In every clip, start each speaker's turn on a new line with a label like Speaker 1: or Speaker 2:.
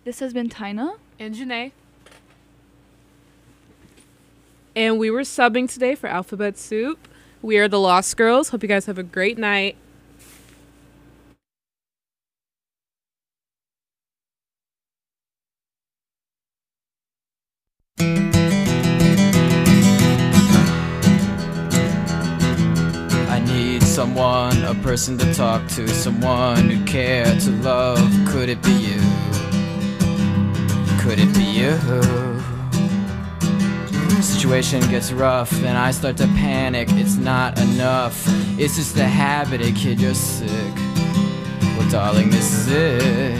Speaker 1: This has been Tina.
Speaker 2: And Janae.
Speaker 3: And we were subbing today for Alphabet Soup. We are the Lost Girls. Hope you guys have a great night.
Speaker 4: I need someone, a person to talk to, someone who'd care to love. Could it be you? Could it be you? Situation gets rough and I start to panic. It's not enough, it's just a habit, a kid, you're sick. Well, darling, this is it.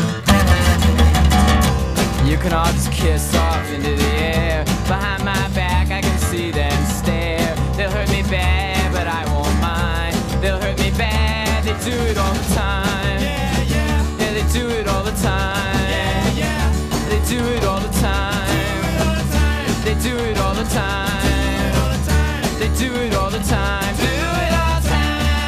Speaker 4: You can all just kiss off into the air. Behind my back I can see them stare. They'll hurt me bad, but I won't mind. They'll hurt me bad, they do it all the time. Yeah, yeah. Yeah, they do it all the time. Yeah, yeah. They do it all the time. They do it all the time. They do it all the time. Do it all the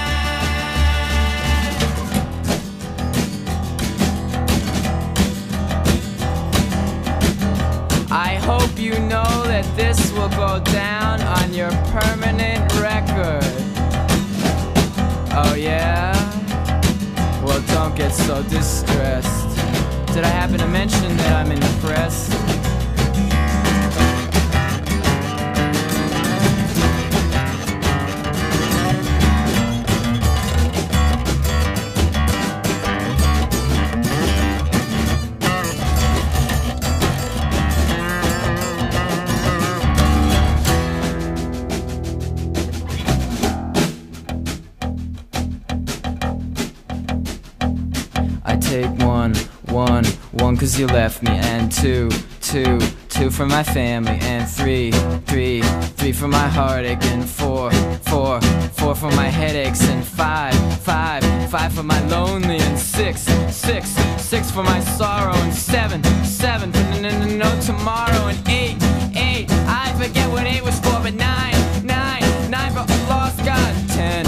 Speaker 4: time. I hope you know that this will go down on your permanent record. Oh yeah? Well, don't get so distressed. Did I happen to mention that I'm in the press? I take one, cause you left me, and two for my family, and three for my heartache, and four for my headaches, and five for my lonely, and six for my sorrow, and seven for no tomorrow, and eight, I forget what 8 was for, but nine for a lost God, 10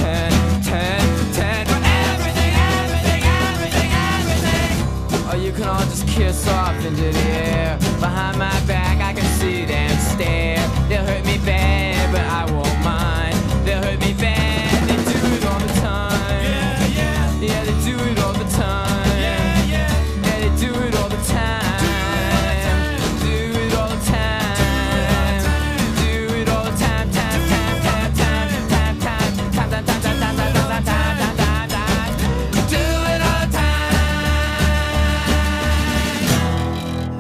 Speaker 4: for everything. Or you can all just kiss off into the air. Behind my back I can see them stare. They'll hurt me bad, but I won't mind. They'll hurt me bad, they do it all the time. Yeah, yeah. Yeah, they do it all the time. Yeah, yeah. Yeah, they do it all the time. Do it all the time. Do it all the time. Time. Do it all the time.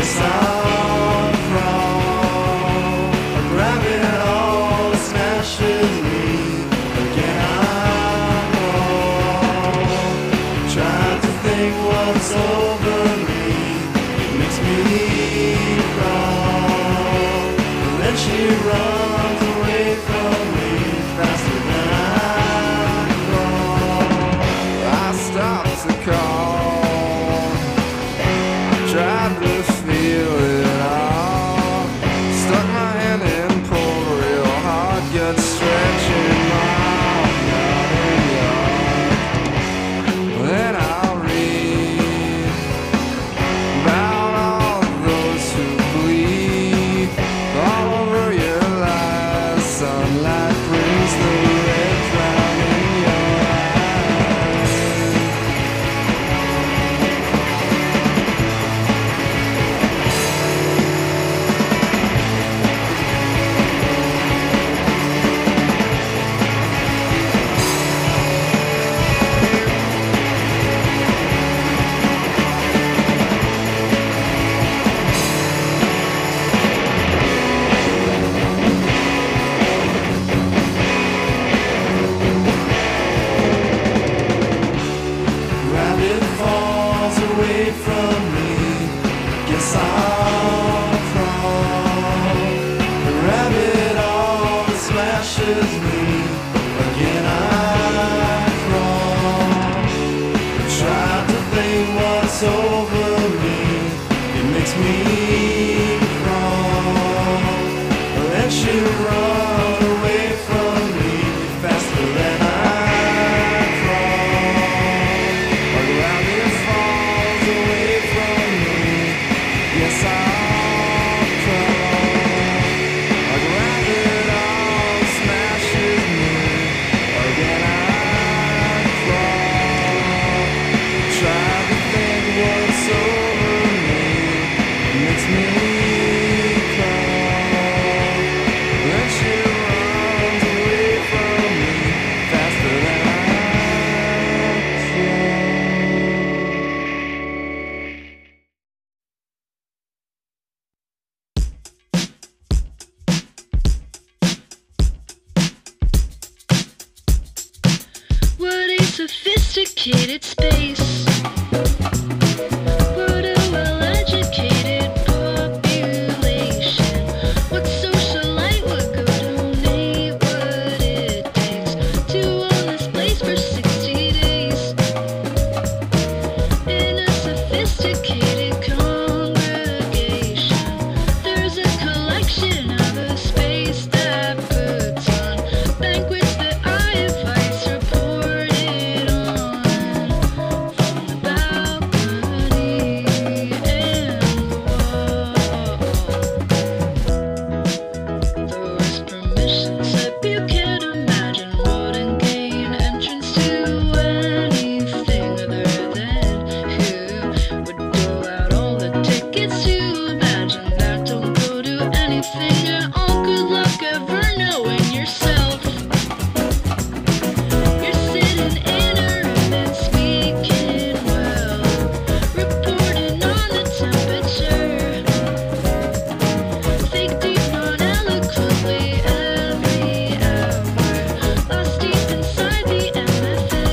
Speaker 1: Sophisticated space. What a well-educated population. What socialite would go donate what it takes to own this place for 60 days? In a sophisticated congregation, there's a collection of a space that puts on banquets that I advise reported from the balcony and the wall. Those permission slip you can't imagine wouldn't gain entrance to anything other than who would dole out all the tickets to imagine that don't go to anything at all. Good luck ever knowing yourself. You're sitting in a room and speaking well, reporting on the temperature. Fake deep, non-eloquently every hour, lost deep inside the MFA.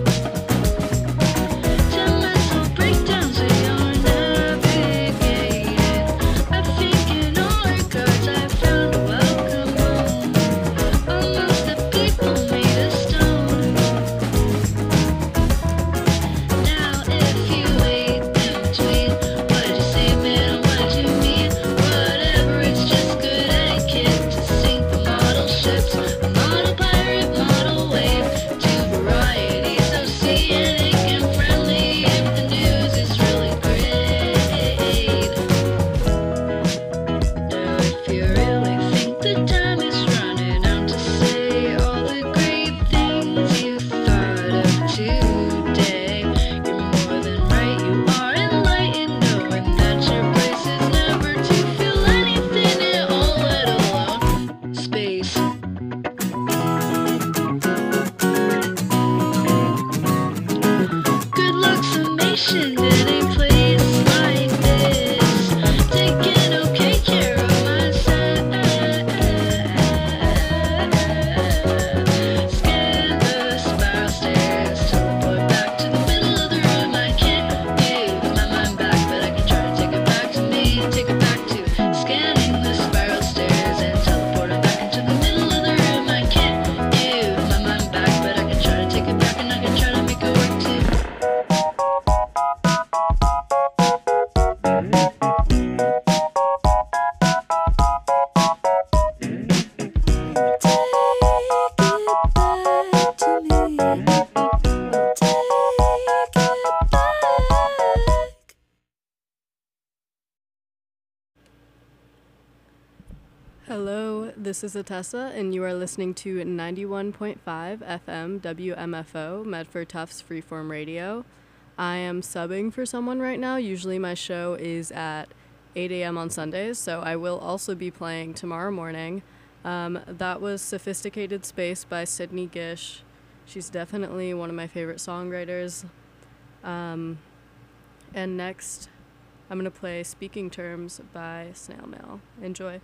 Speaker 1: 10 mental breakdowns we are navigated. I think in all regards I found a welcome home amongst the people made of stone. Now if you wait in between, what did you say, man, and what did you mean? Whatever, it's just good etiquette to sink the model ships, a model pirate, model wave, two varieties of scenic and friendly if the news is really great. Now if you really think the time is running out to say all the great things you thought of today, you're more than right, you are enlightened, knowing that your place is never to feel anything at all, let alone space. Good luck summation in a place like this.
Speaker 2: this is Atessa, and you are listening to 91.5 FM WMFO, Medford Tufts Freeform Radio. I am subbing for someone right now. Usually my show is at 8 a.m. on Sundays, so I will also be playing tomorrow morning. That was Sophisticated Space by Sydney Gish. She's definitely one of my favorite songwriters. And next, I'm going to play Speaking Terms by Snail Mail. Enjoy.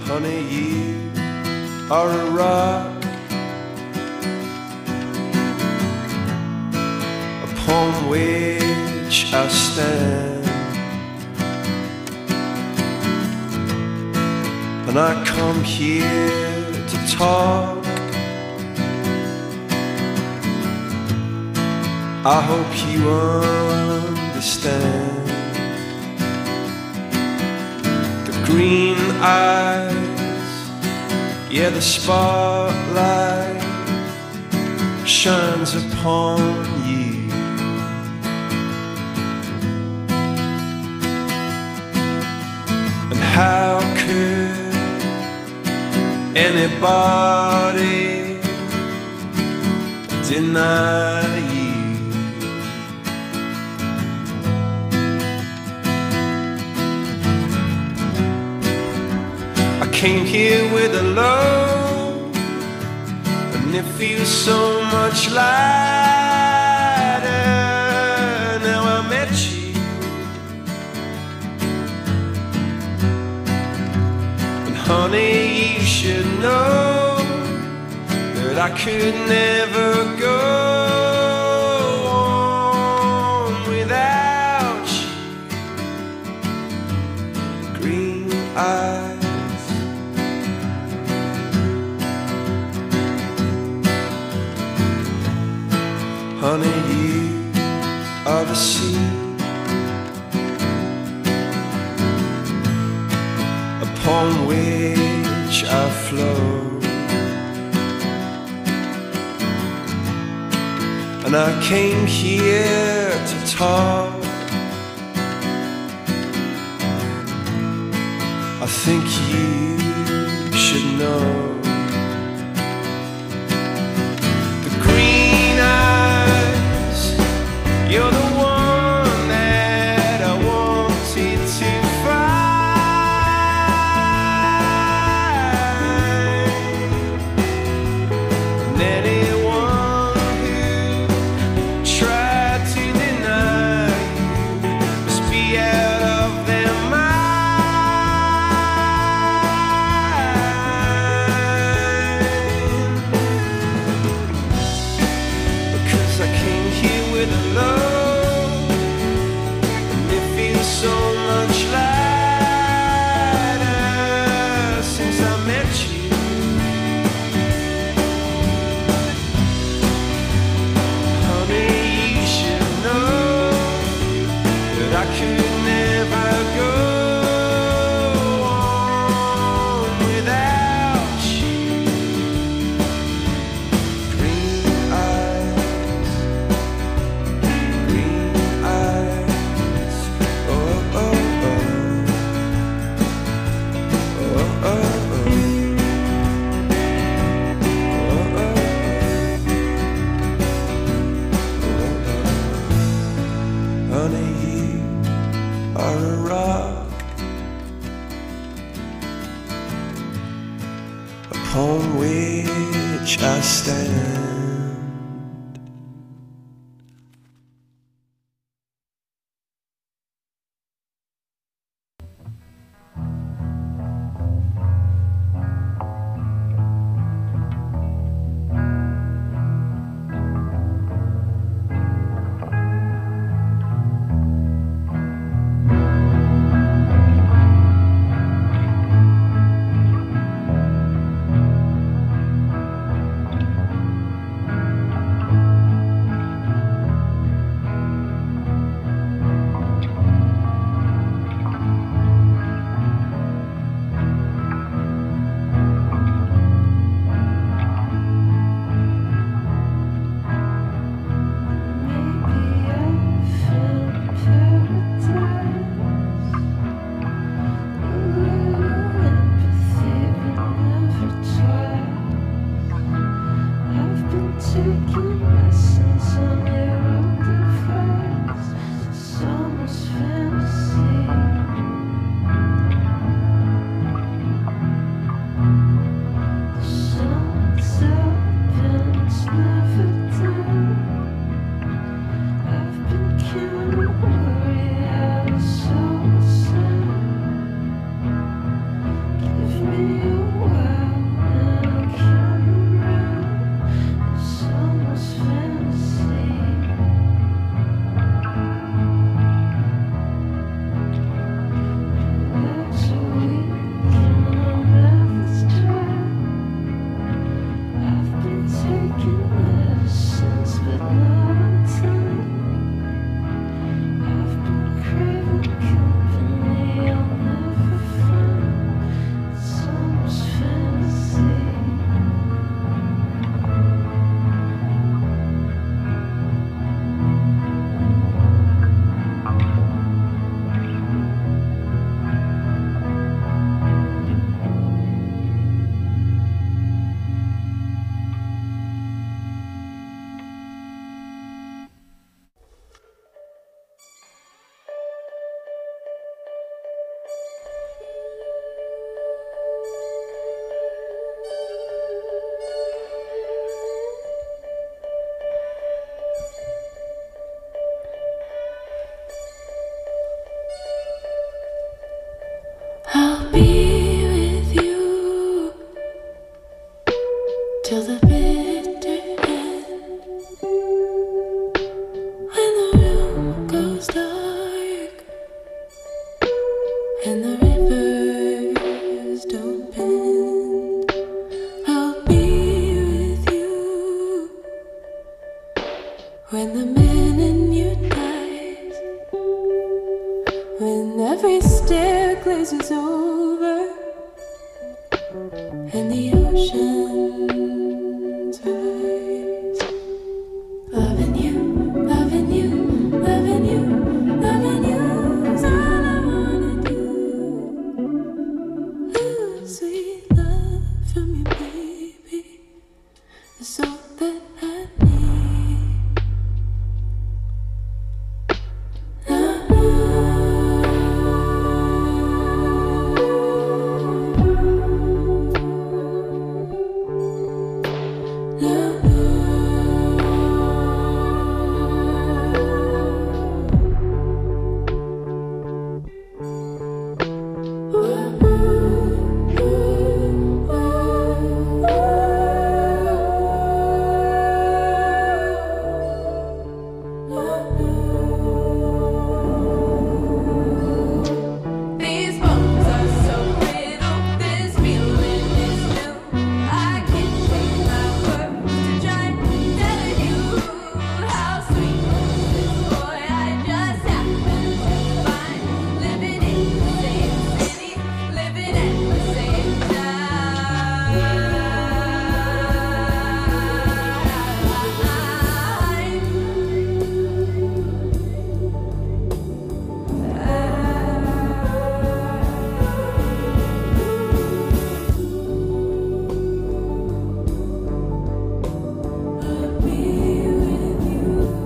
Speaker 5: Honey, you are a rock upon which I stand, and I come here to talk. I hope you understand. The green eyes, yeah, the spotlight shines upon you. And how could anybody deny you? I came here with a load, and it feels so much lighter now I met you. And honey, you should know that I could never go on without you. Green eyes, honey, you are the sea upon which I flow, and I came here to talk. I think you should know. You're the one that I wanted to find, and anyone who tried to deny you must be out of their mind. Because I came here with a love, so much lighter since I met you. Honey, you should know that I could never go on without you. Green eyes, green eyes. Honey, you are a rock upon which I stand.
Speaker 6: and the rivers don't bend. I'll be with you when the man in you dies, when every stair glazes over and the oceans rise. Loving you, loving you, loving you, loving you is all I wanna do. Ooh, sweet love from you, baby, is all that I need. These bones are so brittle, this feeling is new. I can't take my words to try telling you how sweet this boy I just happened to find. Living in the same city, living at the same I'll be with you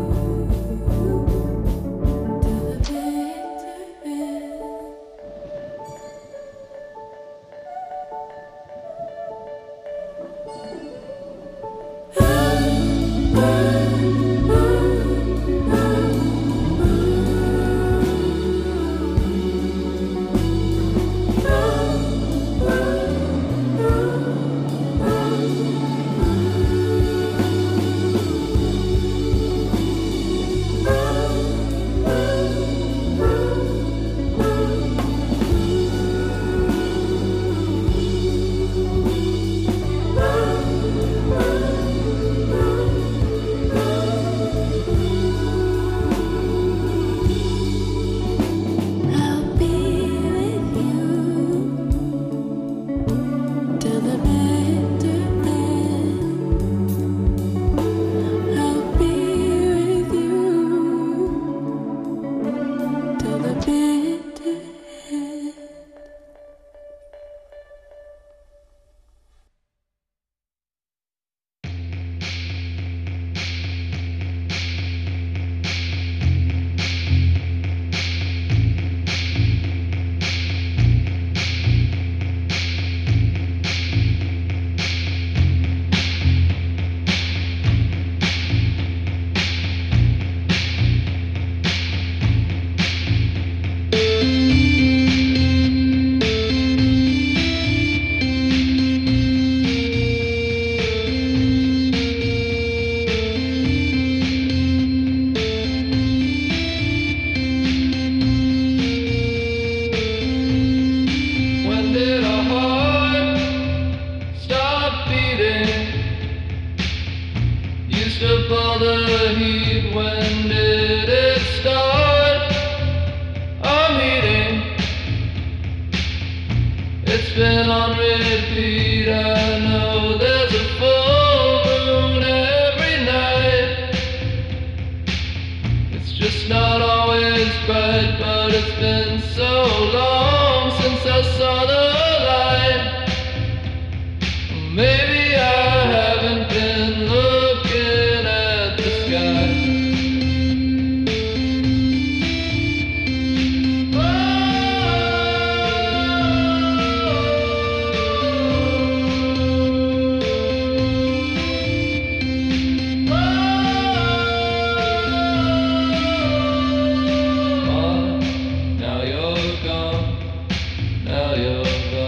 Speaker 6: till the bitter end. I'll be with you till the bitter end. I'll be with you till the bitter end.
Speaker 7: When did our heart stop beating? Used to pull the heat. When did it start? Our meeting. It's been on repeat. I know there's a full moon every night. It's just not always bright, but it's been so long since I saw the light. Maybe I haven't been looking at the sky. Now you're gone, now you're gone.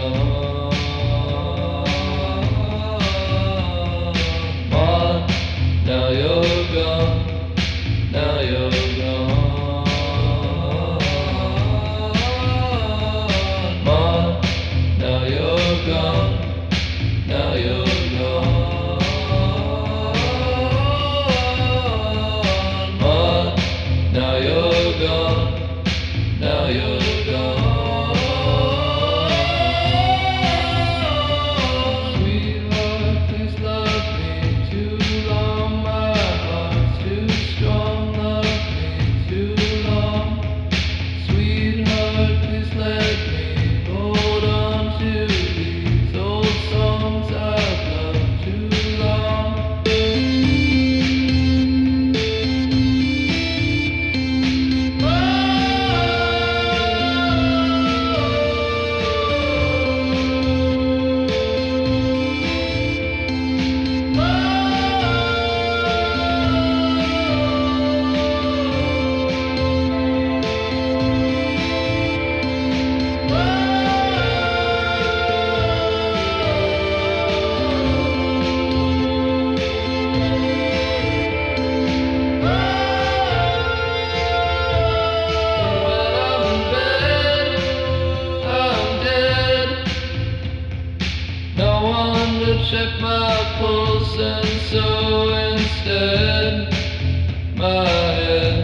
Speaker 7: check my pulse, and so instead my head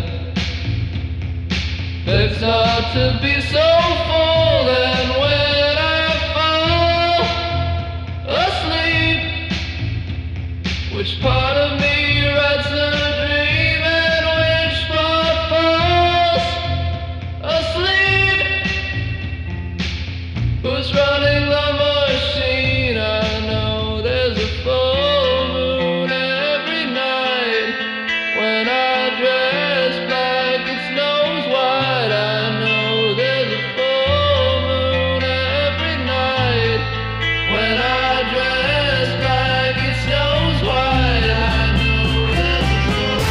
Speaker 7: begs not to be so full. And when I fall asleep, which part of me rides the dream, and which part falls asleep? Who's running the machine? I know there's a full moon every night. When I dress black, it's nose wide. I know there's a full moon every night. When I dress black, it's nose wide. I know there's a full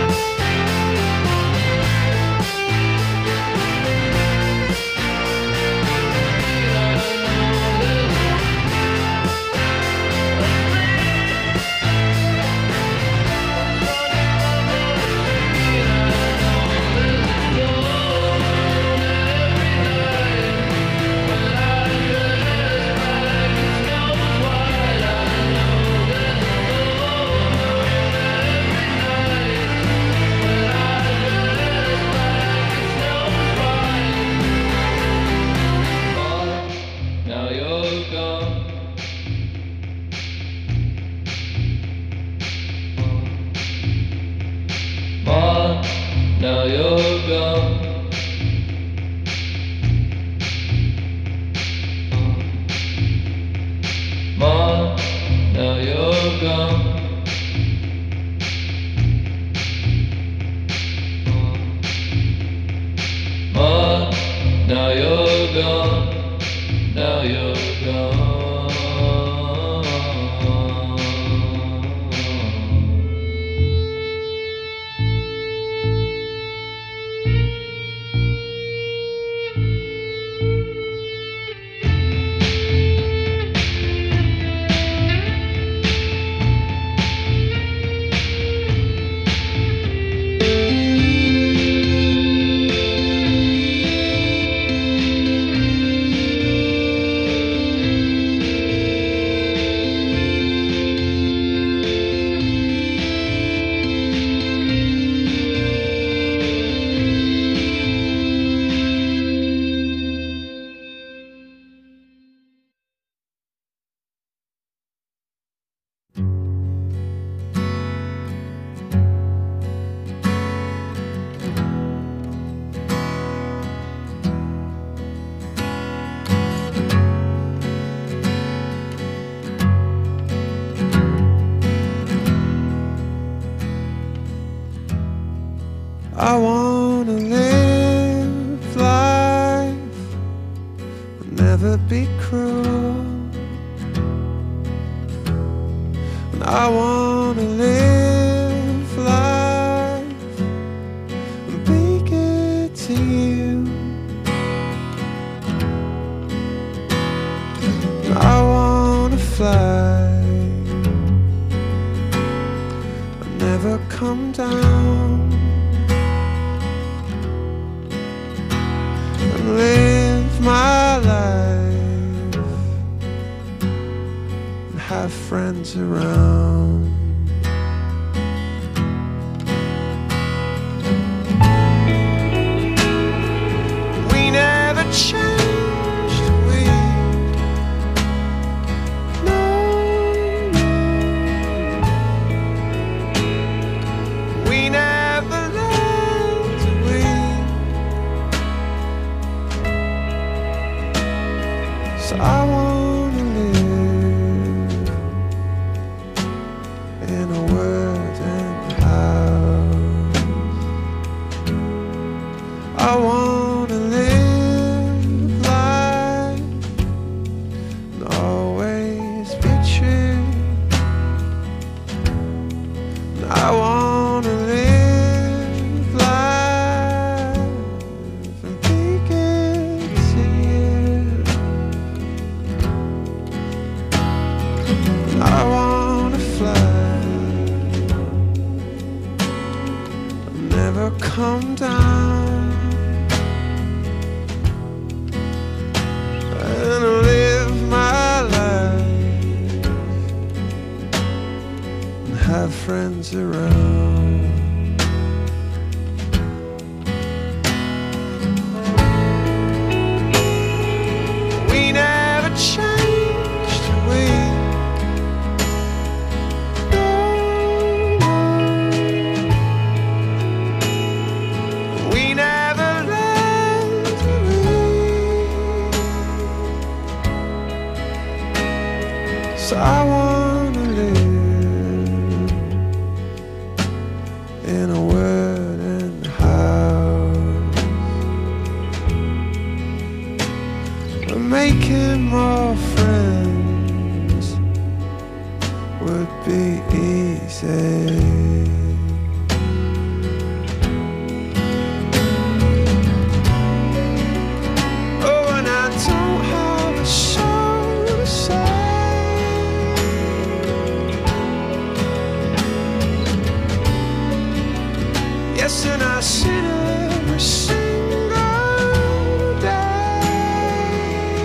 Speaker 7: now you're gone. Ma, now you're gone. Ma, now you're gone. Ma, now you're gone. Now you're gone.
Speaker 5: I wanna live life, never be cruel. And I wanna live life and be good to you. And I wanna fly and never come down. Live my life and have friends around. We never changed, we no, we never left, so I wanna live in a wooden house. I wanna live life and always be true. And I wanna live life and be good to you. friends around. We never changed, we never left, so I wanna live in a wooden house. We're making more friends, would be easy. Yes, and I sin every single day.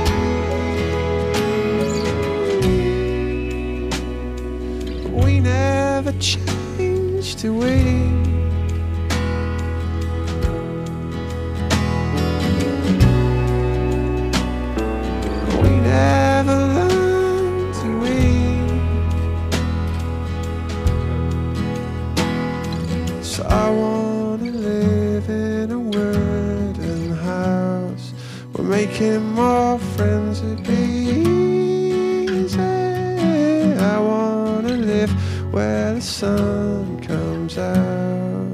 Speaker 5: We never changed, do we? We never learned, do we? So I wanna live in a wooden house. We're making more friends, it'd be easy. I wanna live where the sun comes out.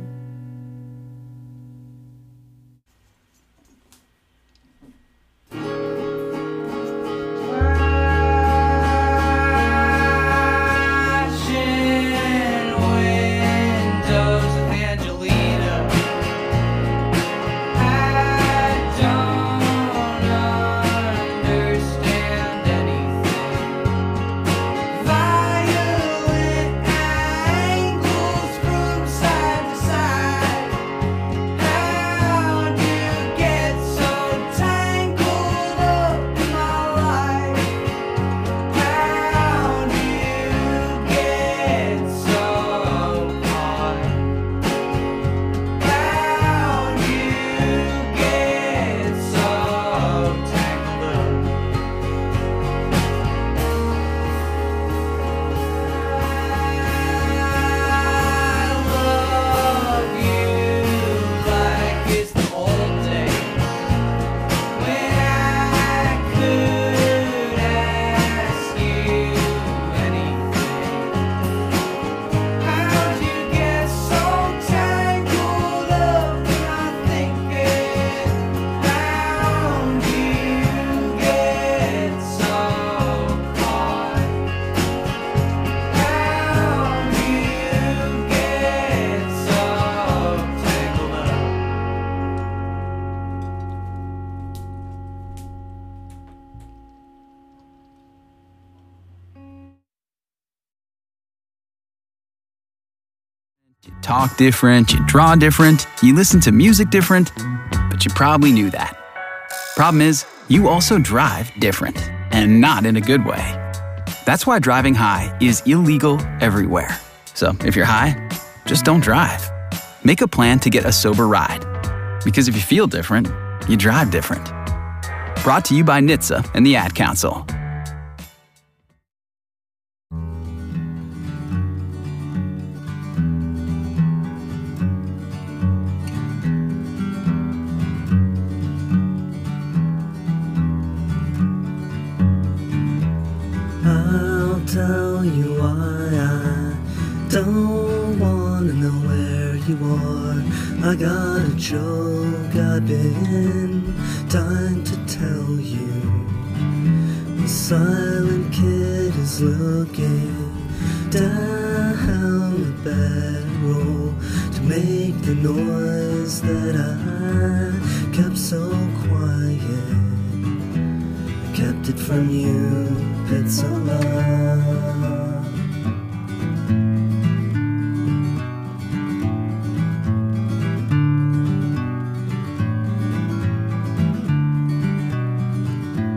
Speaker 8: You talk different, you draw different, you listen to music different, but you probably knew that. Problem is, you also drive different, and not in a good way. That's why driving high is illegal everywhere. So if you're high, just don't drive. Make a plan to get a sober ride. Because if you feel different, you drive different. Brought to you by NHTSA and the Ad Council.
Speaker 9: I'll tell you why I don't wanna know where you are. I got a joke I've been dying to tell you. The silent kid is looking down the barrel to make the noise that I kept so quiet. I kept it from you, it's a lie.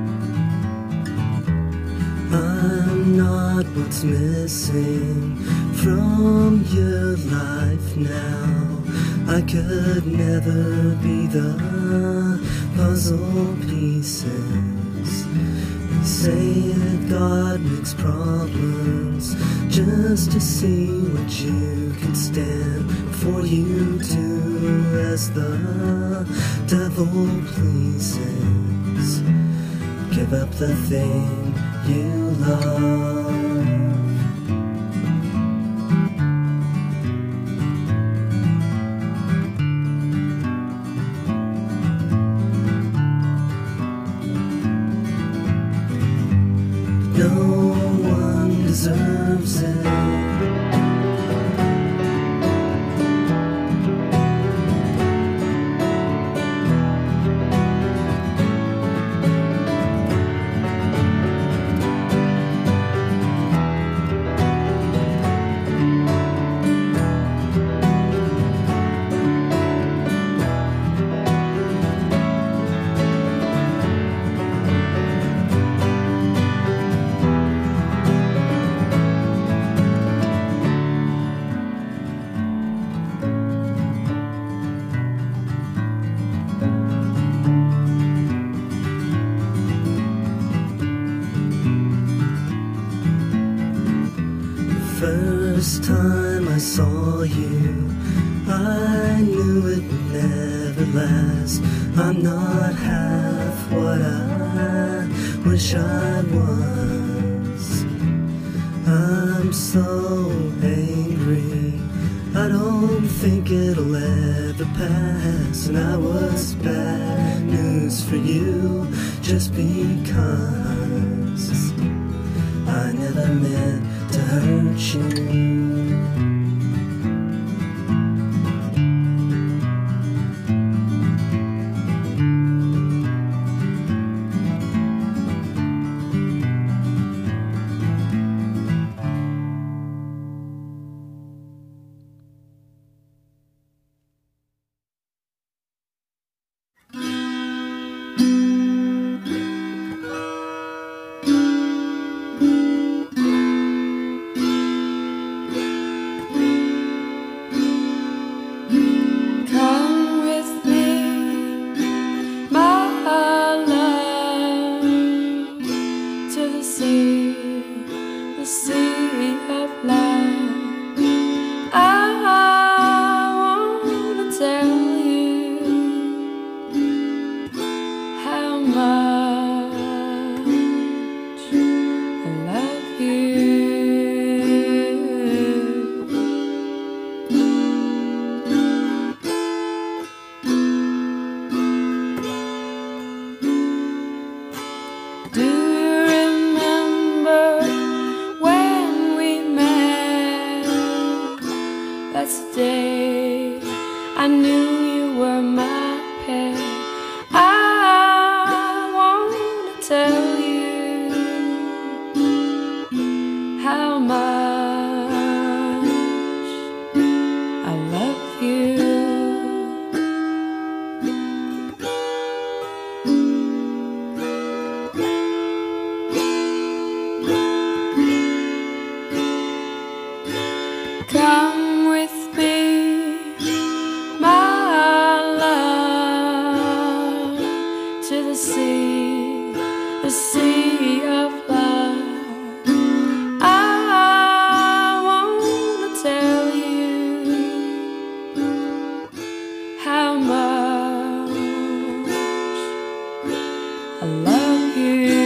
Speaker 9: I'm not what's missing from your life now. I could never be the puzzle pieces. They say that God makes problems just to see what you can stand. For you do as the devil pleases. Give up the thing you love. No one deserves it. First time I saw you, I knew it would never last. I'm not half what I wish I was. I'm so angry, I don't think it'll ever pass. And I was bad news for you just because I never meant to hurt you.
Speaker 6: Come with me, my love, to the sea of love. I wanna tell you how much I love you. Do you remember when we met? That's the day I knew you were my pet. I wanna tell you how much I love you. Come with me, my love, to the sea of love. I wanna tell you how much I love you.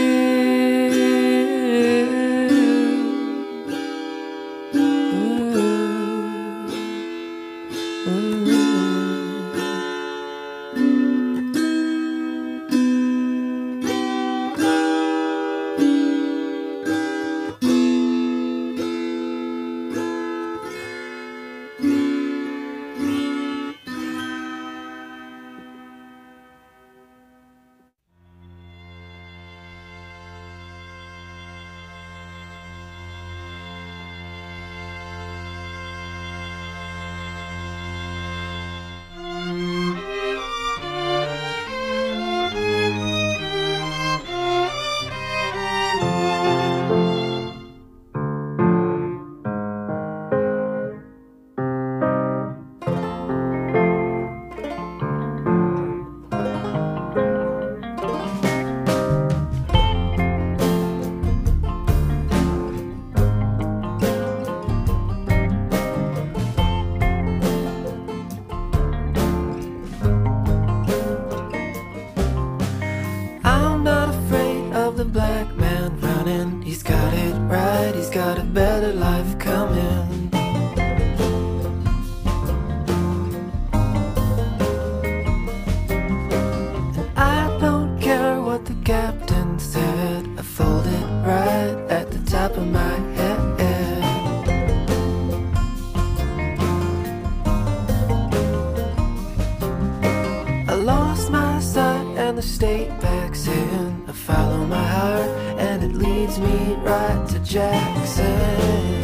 Speaker 5: black man running. He's got it right, he's got a better life coming. And I don't care what the captain said, I fold it right at the top of my head. I lost my sight and the state backs in. I follow my heart and it leads me right to Jackson.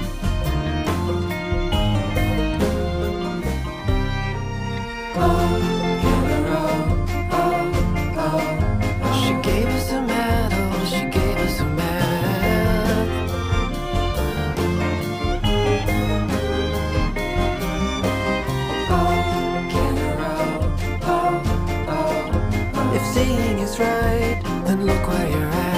Speaker 5: She gave us a medal, she gave us a map. If seeing is right, then look where you're at.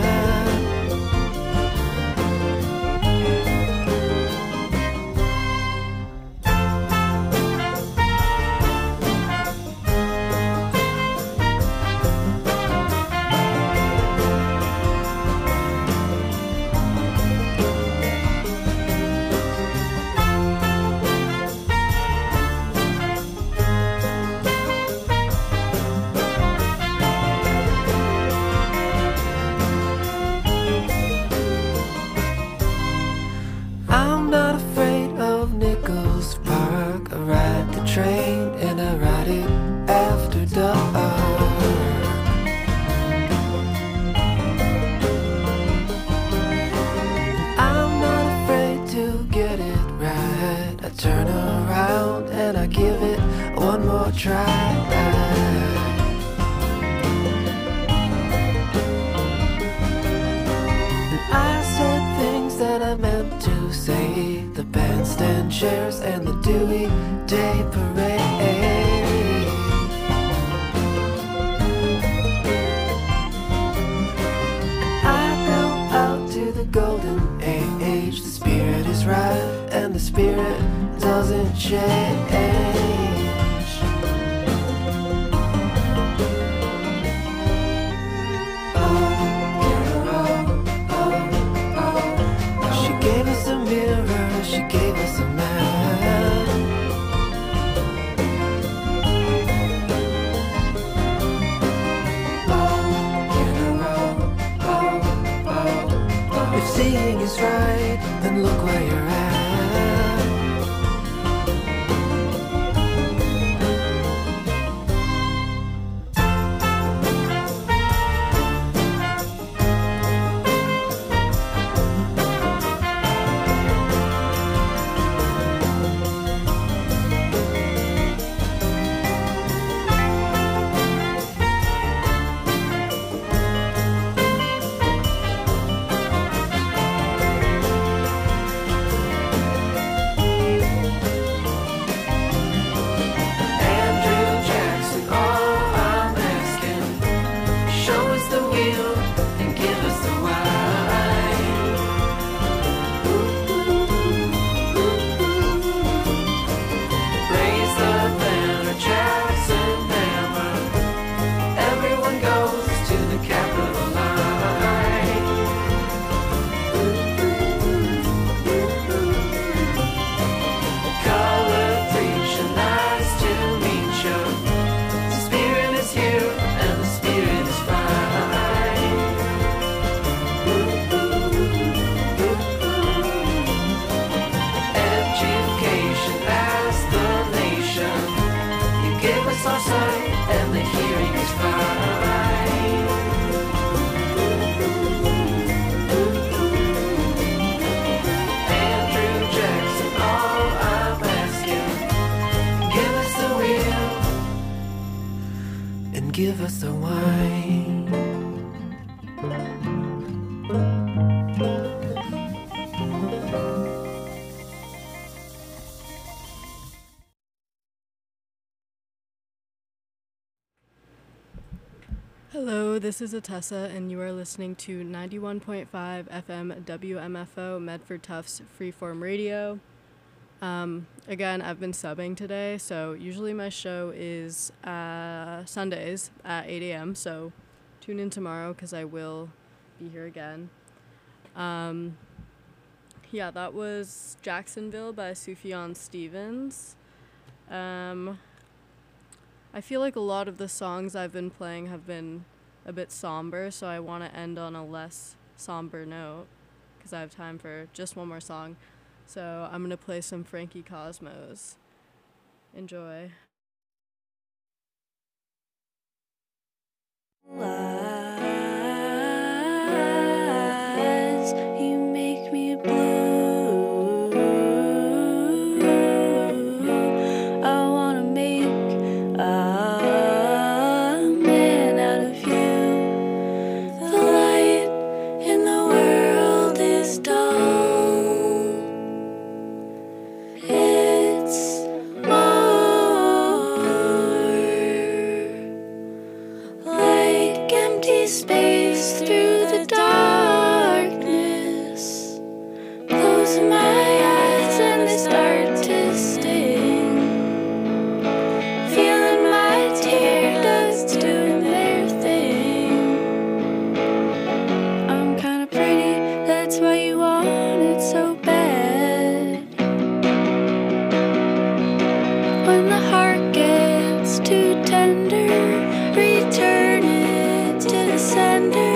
Speaker 5: I'm not afraid of Nichols Park. I ride the train and I ride it after dark. I'm not afraid to get it right. I turn around and I give it one more try. I said things that I meant to say. The bandstand chairs and the Dewey Day Parade. I go out to the golden age. The spirit is right and the spirit doesn't change. She gave us a mirror, she gave us a map. If seeing is right, then look where you're at. Andrew Jackson, all I'm asking, show us the wheel and give us the wine. Raise the banner, Jackson hammer. Everyone goes to the Capitol line. Color preacher, nice to meet you. The spirit is here and the spirit is fine. Education as the nation. You give us our sight and the hearing is fine. Andrew Jackson, all I'm asking, give us the wheel and give us the wine.
Speaker 2: Hello, this is Atessa, and you are listening to 91.5 FM WMFO Medford Tufts Freeform Radio. Again, I've been subbing today, so usually my show is Sundays at 8 a.m., so tune in tomorrow because I will be here again. Yeah, that was Jacksonville by Sufjan Stevens. I feel like a lot of the songs I've been playing have been a bit somber, so I want to end on a less somber note because I have time for just one more song. So I'm going to play some Frankie Cosmos. Enjoy.
Speaker 6: Lies, you make me blue. I wanna make a man out of you. The light in the world is dull. It's more like empty space through the darkness. Closing my eyes and they start to sting. Feeling my tear ducts doing their thing. I'm kinda pretty, that's why you want it so bad. When the heart gets too tender, return it to the sender.